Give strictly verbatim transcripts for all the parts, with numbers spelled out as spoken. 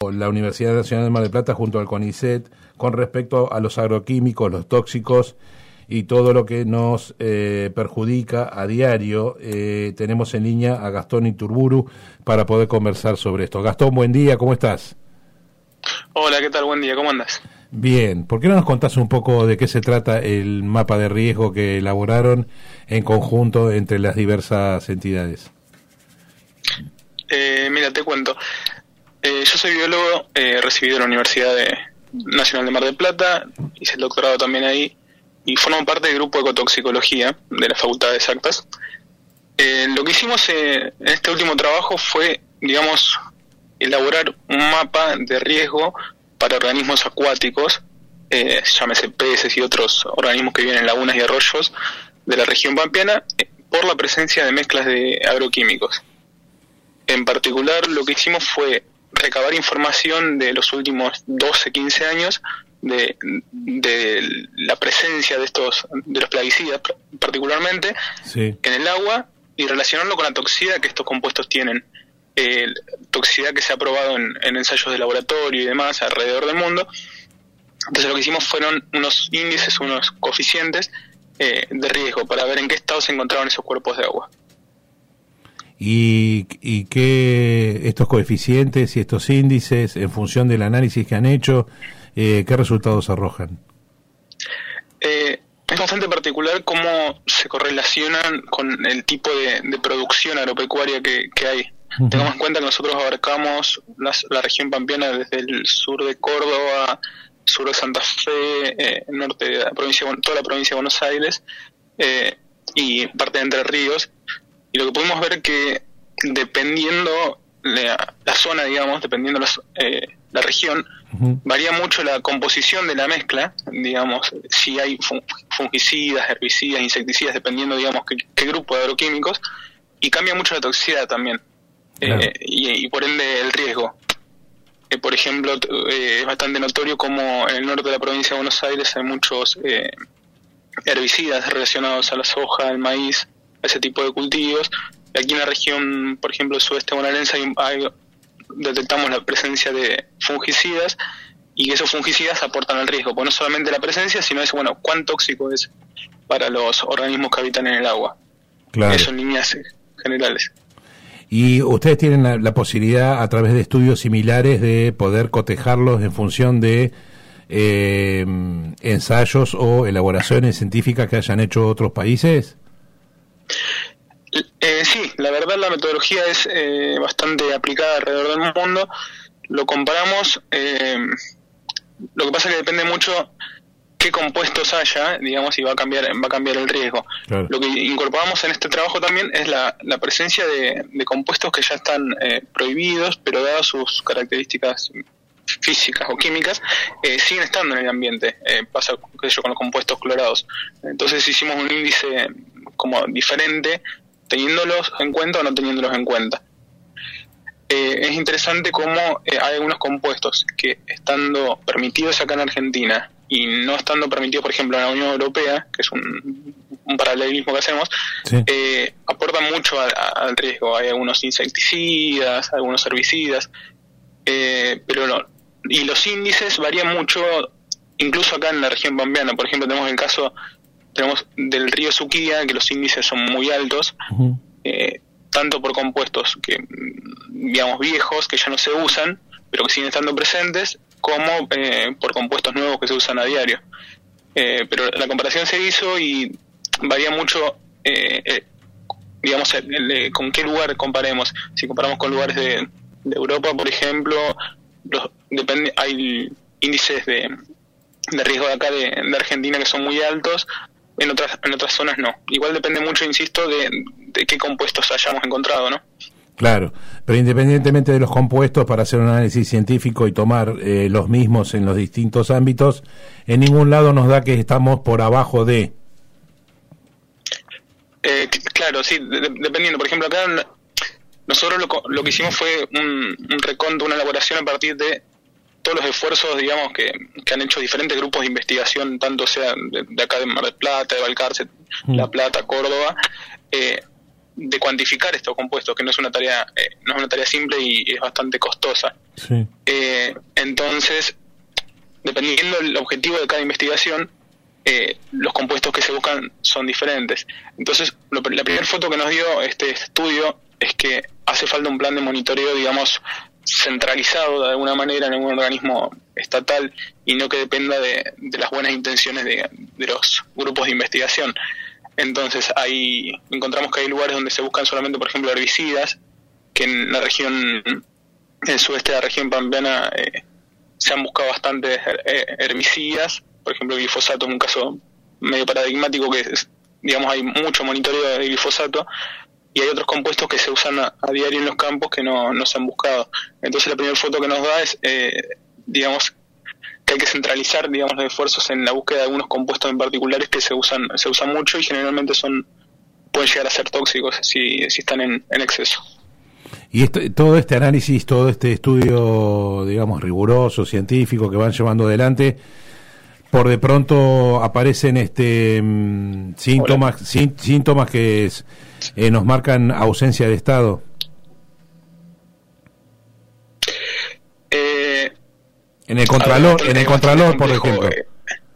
la Universidad Nacional de Mar del Plata junto al CONICET con respecto a los agroquímicos, los tóxicos y todo lo que nos eh, perjudica a diario. Eh, tenemos en línea a Gastón Iturburu para poder conversar sobre esto. Gastón, buen día, ¿cómo estás? Hola, ¿qué tal? Buen día, ¿cómo andas? Bien, ¿por qué no nos contás un poco de qué se trata el mapa de riesgo que elaboraron en conjunto entre las diversas entidades? Eh, mira, te cuento. Eh, yo soy biólogo, eh, recibido en la Universidad de, Nacional de Mar del Plata, hice el doctorado también ahí, y formo parte del grupo de ecotoxicología de la Facultad de Exactas. Eh, lo que hicimos eh, en este último trabajo fue, digamos, elaborar un mapa de riesgo para organismos acuáticos, eh, llámese peces y otros organismos que viven en lagunas y arroyos de la región pampeana, eh, por la presencia de mezclas de agroquímicos. En particular, lo que hicimos fue recabar información de los últimos doce, quince años de, de la presencia de estos de los plaguicidas particularmente sí. en el agua y relacionarlo con la toxicidad que estos compuestos tienen, eh, toxicidad que se ha probado en, en ensayos de laboratorio y demás alrededor del mundo. Entonces lo que hicimos fueron unos índices, unos coeficientes eh, de riesgo para ver en qué estado se encontraban esos cuerpos de agua. Y, y que estos coeficientes y estos índices, en función del análisis que han hecho, eh, ¿qué resultados arrojan? Eh, es bastante particular cómo se correlacionan con el tipo de, de producción agropecuaria que, que hay. Uh-huh. Tengamos en cuenta que nosotros abarcamos las, la región pampeana desde el sur de Córdoba, sur de Santa Fe, eh, norte de la provincia, toda la provincia de Buenos Aires eh, y parte de Entre Ríos. Y lo que pudimos ver que dependiendo la, la zona, digamos, dependiendo las, eh, la región, uh-huh. varía mucho la composición de la mezcla, digamos, si hay fungicidas, herbicidas, insecticidas, dependiendo, digamos, qué, qué grupo de agroquímicos, y cambia mucho la toxicidad también, claro. eh, y, y por ende el riesgo. Eh, por ejemplo, eh, es bastante notorio como en el norte de la provincia de Buenos Aires hay muchos eh, herbicidas relacionados a la soja, al maíz, ese tipo de cultivos. Aquí en la región, por ejemplo, sudeste bonaerense, hay, hay, detectamos la presencia de fungicidas y esos fungicidas aportan al riesgo, pues no solamente la presencia, sino es, bueno, cuán tóxico es para los organismos que habitan en el agua. Claro. Eso en líneas generales. Y ustedes tienen la, la posibilidad, a través de estudios similares, de poder cotejarlos en función de eh, ensayos o elaboraciones científicas que hayan hecho otros países. Eh, sí, la verdad la metodología es eh, bastante aplicada alrededor del mundo. Lo comparamos, eh, lo que pasa es que depende mucho qué compuestos haya, digamos, y va a cambiar va a cambiar el riesgo. Claro. Lo que incorporamos en este trabajo también es la, la presencia de, de compuestos que ya están eh, prohibidos, pero dadas sus características físicas o químicas, eh, siguen estando en el ambiente. Eh, pasa qué sé yo, con los compuestos clorados. Entonces hicimos un índice como diferente, teniéndolos en cuenta o no teniéndolos en cuenta. Eh, es interesante cómo eh, hay algunos compuestos que, estando permitidos acá en Argentina y no estando permitidos, por ejemplo, en la Unión Europea, que es un, un paralelismo que hacemos, sí. eh, aportan mucho a, a, al riesgo. Hay algunos insecticidas, algunos herbicidas, eh, pero no. Y los índices varían mucho, incluso acá en la región pampeana. Por ejemplo, tenemos el caso tenemos del río Suquía, que los índices son muy altos, uh-huh. eh, tanto por compuestos que, digamos, viejos, que ya no se usan, pero que siguen estando presentes, como eh, por compuestos nuevos que se usan a diario. Eh, pero la comparación se hizo y varía mucho, eh, eh, digamos, el, el, con qué lugar comparemos. Si comparamos con lugares de, de Europa, por ejemplo, los, depende, hay índices de, de riesgo de acá de, de Argentina que son muy altos. En otras en otras zonas no. Igual depende mucho, insisto, de, de qué compuestos hayamos encontrado, ¿no? Claro, pero independientemente de los compuestos, para hacer un análisis científico y tomar eh, los mismos en los distintos ámbitos, en ningún lado nos da que estamos por abajo de... Eh, claro, sí, de, dependiendo. Por ejemplo, acá nosotros lo, lo que hicimos fue un, un reconto, una elaboración a partir de todos los esfuerzos, digamos, que, que han hecho diferentes grupos de investigación, tanto sea de, de acá de Mar del Plata, de Balcarce, mm. La Plata, Córdoba, eh, de cuantificar estos compuestos, que no es una tarea eh, no es una tarea simple y es bastante costosa. Sí. Eh, entonces, dependiendo del objetivo de cada investigación, eh, los compuestos que se buscan son diferentes. Entonces, lo, la primera foto que nos dio este estudio es que hace falta un plan de monitoreo, digamos, centralizado de alguna manera en algún organismo estatal y no que dependa de, de las buenas intenciones de, de los grupos de investigación. Entonces, ahí encontramos que hay lugares donde se buscan solamente, por ejemplo, herbicidas, que en la región, en el sudeste de la región pampeana, eh, se han buscado bastantes herbicidas. Por ejemplo, el glifosato es un caso medio paradigmático, que es, digamos, hay mucho monitoreo de glifosato, y hay otros compuestos que se usan a, a diario en los campos que no, no se han buscado. Entonces, la primera foto que nos da es, eh, digamos, que hay que centralizar, digamos, los esfuerzos en la búsqueda de algunos compuestos en particulares que se usan se usan mucho y generalmente son pueden llegar a ser tóxicos si, si están en, en exceso. Y esto, todo este análisis, todo este estudio, digamos, riguroso, científico que van llevando adelante, por de pronto aparecen este mmm, síntomas sí, síntomas que es, eh, nos marcan ausencia de Estado. Eh, en el Contralor, ver, en el Contralor, por ejemplo. Eh,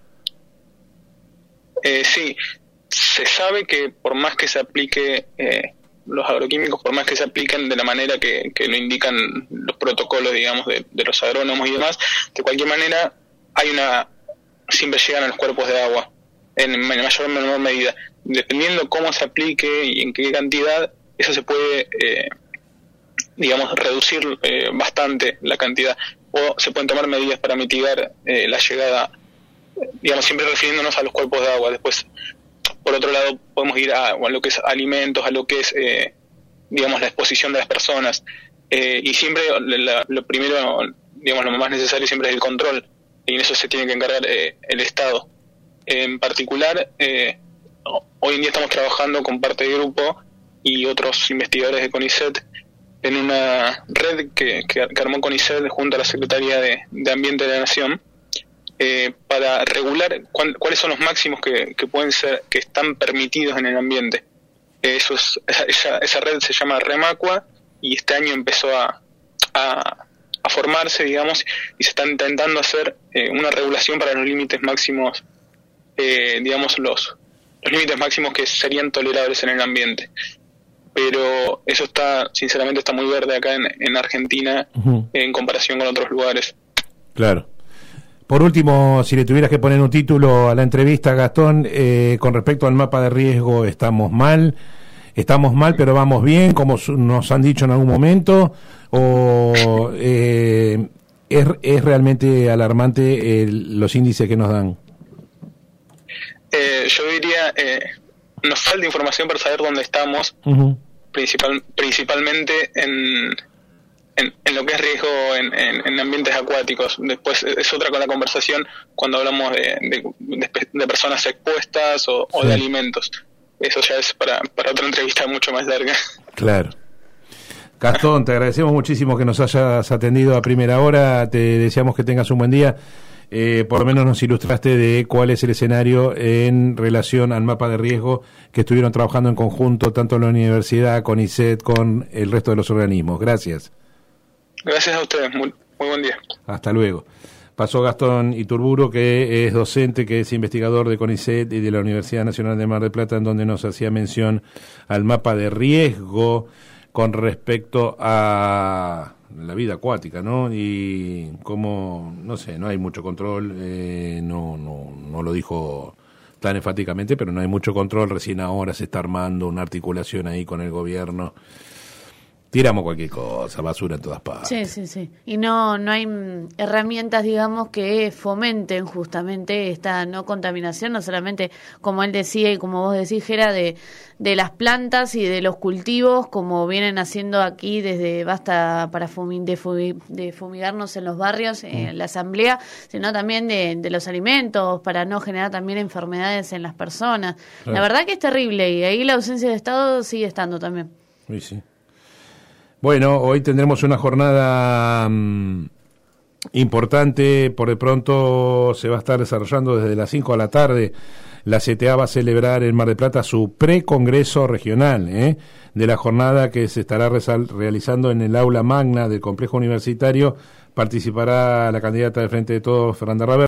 eh, sí, se sabe que por más que se aplique eh, los agroquímicos, por más que se apliquen de la manera que, que lo indican los protocolos, digamos, de, de los agrónomos y demás, de cualquier manera hay una siempre llegan a los cuerpos de agua en mayor o menor medida. Dependiendo cómo se aplique y en qué cantidad, eso se puede, eh, digamos, reducir eh, bastante la cantidad, o se pueden tomar medidas para mitigar eh, la llegada, digamos, siempre refiriéndonos a los cuerpos de agua. Después, por otro lado, podemos ir a, a lo que es alimentos, a lo que es, eh, digamos, la exposición de las personas, eh, y siempre la, lo primero, digamos, lo más necesario siempre es el control, y en eso se tiene que encargar eh, el Estado. En particular, eh, hoy en día estamos trabajando con parte del grupo y otros investigadores de CONICET en una red que, que, que armó CONICET junto a la Secretaría de, de Ambiente de la Nación, eh, para regular cuál, cuáles son los máximos que, que pueden ser, que están permitidos en el ambiente. Eso es, esa, esa red se llama REMACUA y este año empezó a, a a formarse, digamos, y se está intentando hacer eh, una regulación para los límites máximos, eh, digamos, los, los límites máximos que serían tolerables en el ambiente. Pero eso está, sinceramente, está muy verde acá en, en Argentina, uh-huh, en comparación con otros lugares. Claro. Por último, si le tuvieras que poner un título a la entrevista, Gastón, eh, con respecto al mapa de riesgo, ¿estamos mal? ¿Estamos mal pero vamos bien, como nos han dicho en algún momento? ¿O eh, es, es realmente alarmante el, los índices que nos dan? Eh, yo diría, eh, nos falta información para saber dónde estamos, uh-huh, principal, principalmente en, en, en lo que es riesgo en, en, en ambientes acuáticos. Después es otra con la conversación cuando hablamos de, de, de, de personas expuestas o, sí, o de alimentos. Eso ya es para, para otra entrevista mucho más larga. Claro. Gastón, te agradecemos muchísimo que nos hayas atendido a primera hora, te deseamos que tengas un buen día. Eh, por lo menos nos ilustraste de cuál es el escenario en relación al mapa de riesgo que estuvieron trabajando en conjunto, tanto en la universidad, con CONICET, con el resto de los organismos. Gracias. Gracias a ustedes, muy, muy buen día. Hasta luego. Pasó Gastón Iturburu, que es docente, que es investigador de CONICET y de la Universidad Nacional de Mar del Plata, en donde nos hacía mención al mapa de riesgo con respecto a la vida acuática, ¿no? Y como, no sé, no hay mucho control, eh, no, no, no lo dijo tan enfáticamente, pero no hay mucho control, recién ahora se está armando una articulación ahí con el gobierno. Tiramos cualquier cosa, basura en todas partes. Sí, sí, sí. Y no no hay herramientas, digamos, que fomenten justamente esta no contaminación, no solamente, como él decía y como vos decís, Gera, de, de las plantas y de los cultivos, como vienen haciendo aquí desde Basta para fumi, de, fumi, de fumigarnos en los barrios, en mm. la asamblea, sino también de, de los alimentos, para no generar también enfermedades en las personas. Claro. La verdad que es terrible, y ahí la ausencia de Estado sigue estando también. Sí, sí. Bueno, hoy tendremos una jornada um, importante, por de pronto se va a estar desarrollando desde las cinco de la tarde la C T A va a celebrar en Mar del Plata su precongreso regional, ¿eh? de la jornada que se estará realizando en el aula magna del complejo universitario. Participará la candidata del Frente de Todos, Fernanda Raber.